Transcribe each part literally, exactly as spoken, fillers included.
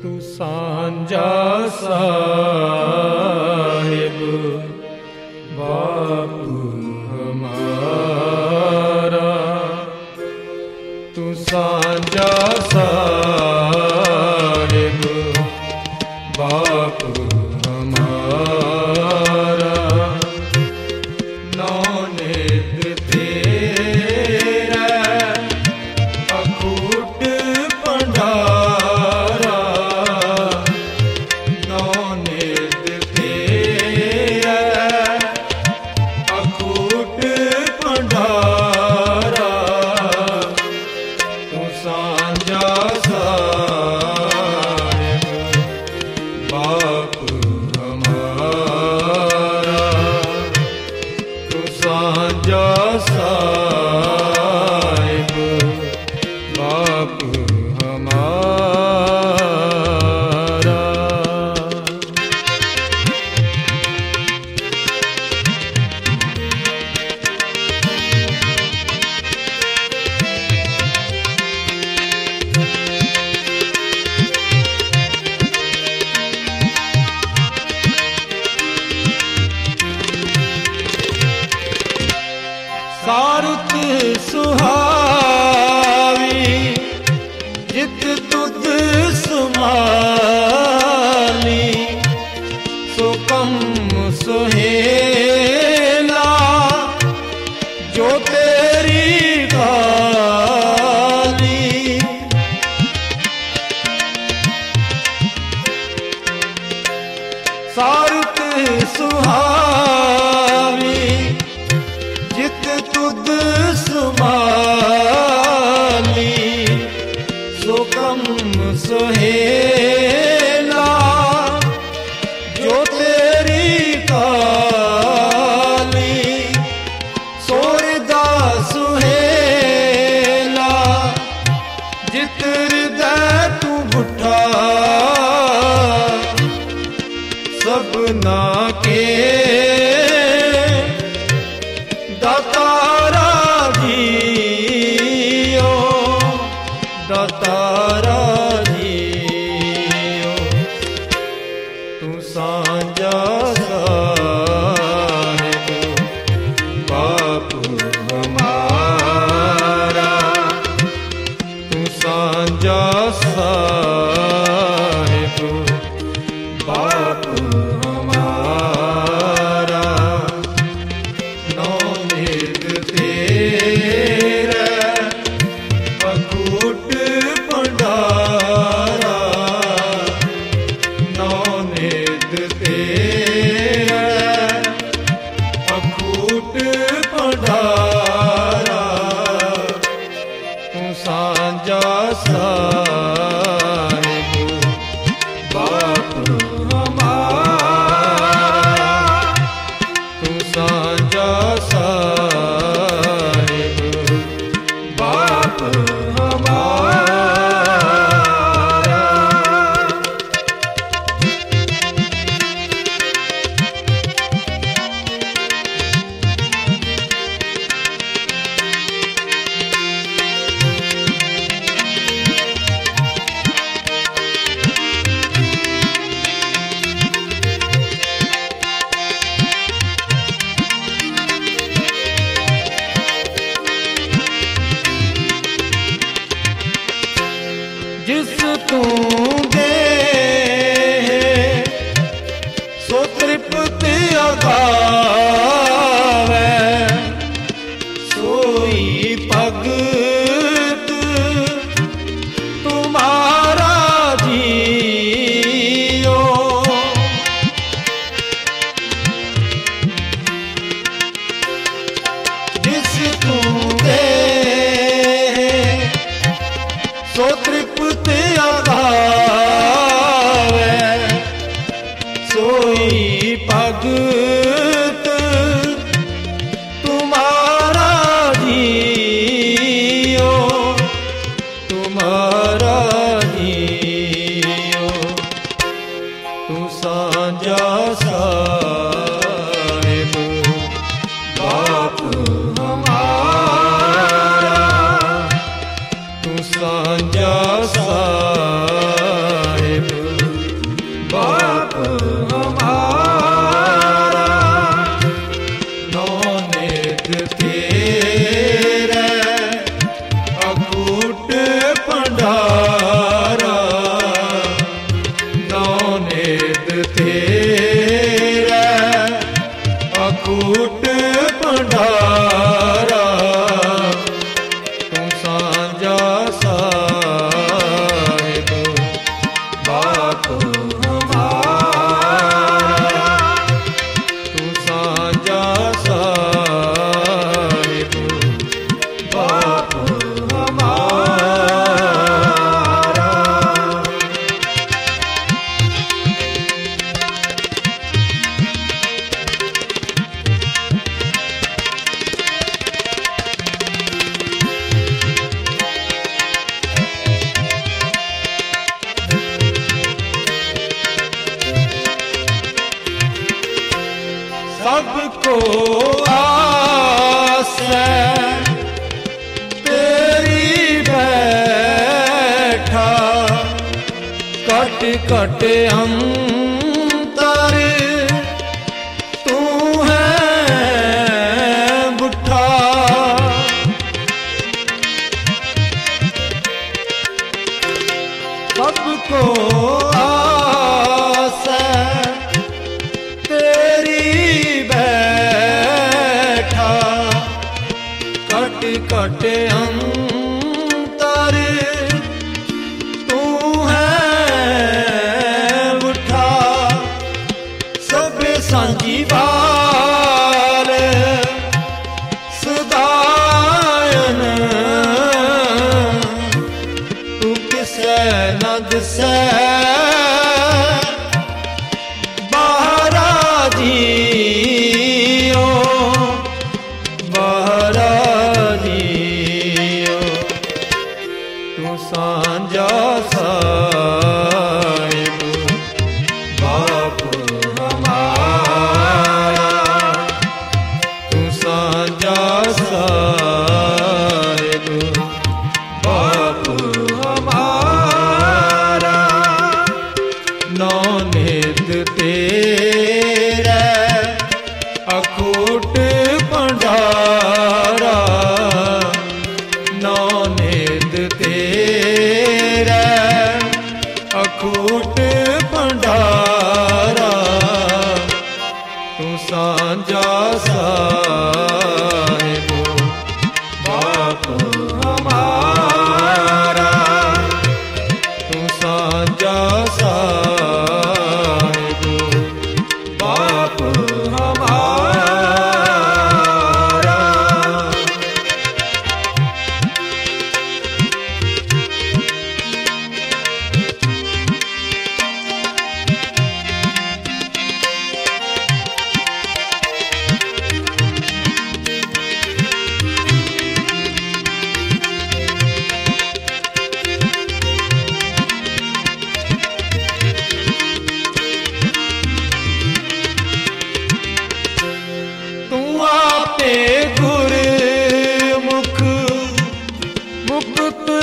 तू सांझा साहिब बापू हमारा, तू सांझा साहिब बापू हमारा, नौनित तेरा अकूट भंडारा, नौनित तेरा अकूट भंडारा, तू सांझा साहिब बापू हमारा, तू सांझा साहिब बापू हमारा। सारुत सुहावी जित तुध सुमाली, सो कम सुहेला जो तेरी गाली, सारुत सुहावी जित तुध सुमाली, सो कम सुहेला जो तेरी काली, सोरदा सुहेला जित हृदय तू बुठा, सबना के दातारा जियो, दातारा जियो, तू सांझा साहिब बापू हमारा, तू सांझा साहिब बापू हमारा, नौनित तेरा अकूट भंडारा, नौनित तेरा अकूट भंडारा, तू सांझा साहिब बापू हमारा, तू सांझा साहिब बापू हमारा। नित तेरे अकूट भंडारा, नौ नित तेरे अकूट भंडारा, तू सांझा साहिब बाप हमारा, तू सांझा साहिब बाप हमारा। सबको आस है तेरी बैठा, कट कट अंतर तू है बुठा, सबको आस है तेरी बैठा, कट कट अंतर तू है उठा, सब सांझी बाल सदायन, तू किसै न दिसै बाहरा जियो, बाहरा जियो, तू सांझा साहिब बाप हमारा, तू सांझा साहिब बाप हमारा, नौ नित तेरे अकूट भंडारा, नौ नित तेरे अकूट भंडारा, तू सांझा साहिब बाप हमारा, तू सांझा साहिब बाप हमारा। तू आपे गुरमुख मुक्त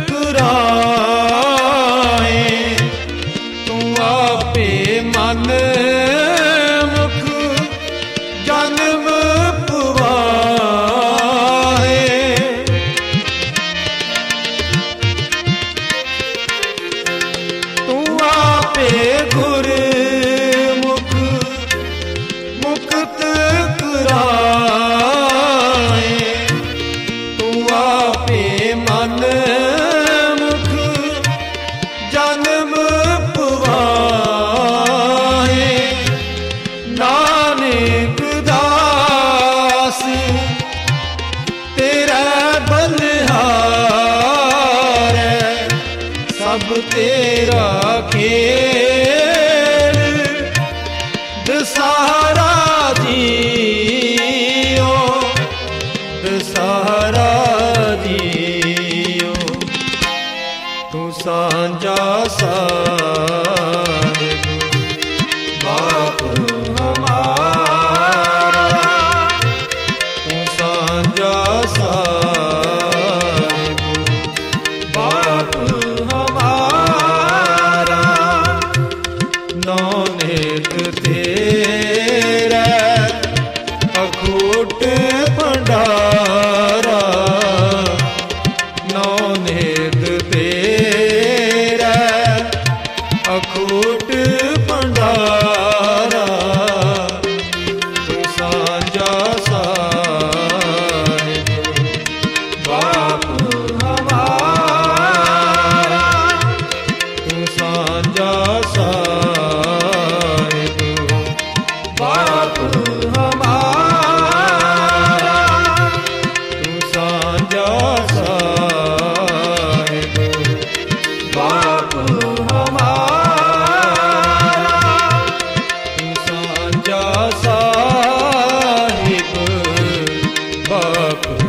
कराए, तू आपे मन मुख जन्म पुवाए, तू आपे गुरमुख मुक्त कराए, तू आपे मन मुख जन्म पुवाए, नानक दास तेरा बलिहार, सब तेरा खेल दसारा जियो, दसारा जियो, तू सांझा साहिब बाप हमारा, तू सांझा साहिब बाप हमारा, नौ नित तेरे अकूट बाप